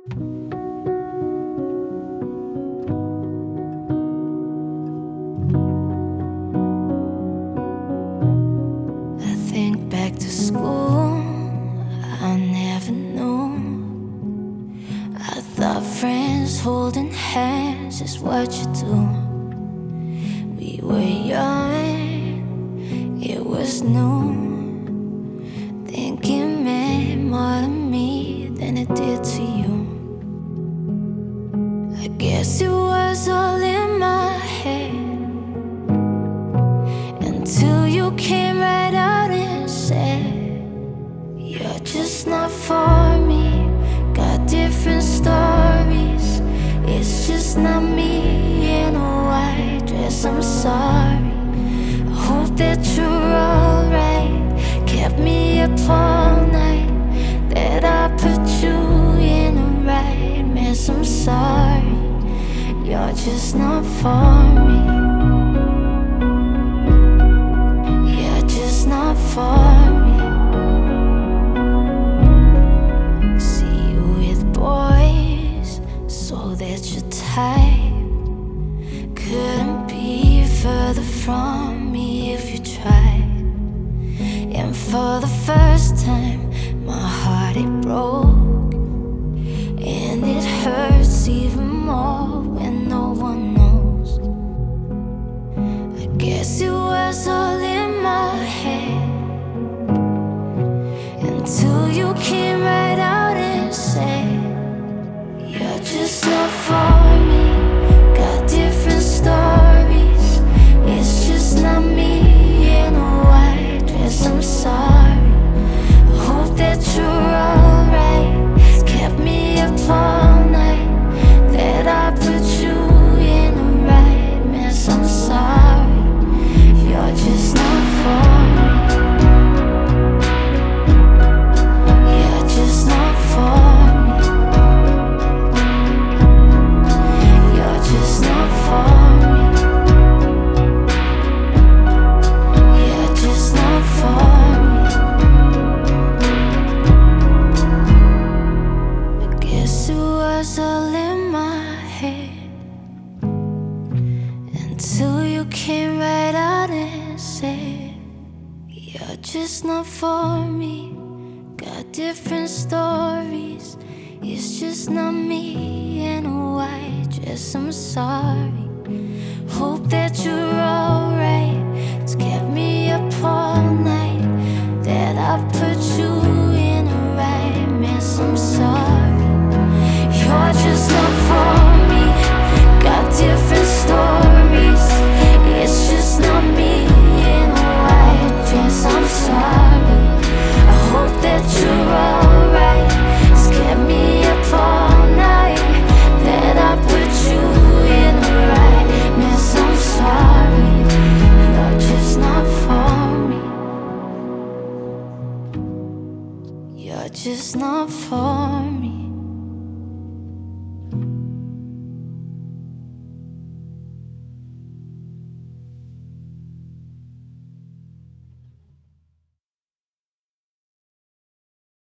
I think back to school, I never knew. I thought friends holding hands is what you do. We were young, it was new. Thinking meant more to me than it did to you. I guess it was all in my head until you came right out and said, you're just not for me. Got different stories. It's just not me in a white dress. I'm sorry. I hope that you're alright. Kept me up all night. That I put you in a right mess. I'm sorry. You're just not for me. You're just not for me. See you with boys, so that your type couldn't be further from me if you tried. And for the first time, my heart it broke, and it hurts even more when no one knows. I guess it was all in my head until you came right out and said, you're just not for me. Got different stories. It's just not me in a white dress. I'm sorry. I hope that you're alright. Kept me up all night. That I put you in a right mess. I'm sorry. You're just not for me. You're just not for me. You're just not for me. You're just not for me. I guess it was all in my head until you came right out and said, you're just not for me. Got different stories. It's just not me in a white dress. I'm sorry. Hope that you're alright. It's kept me up all night. That I put you in a right mess. I'm sorry. You're just not for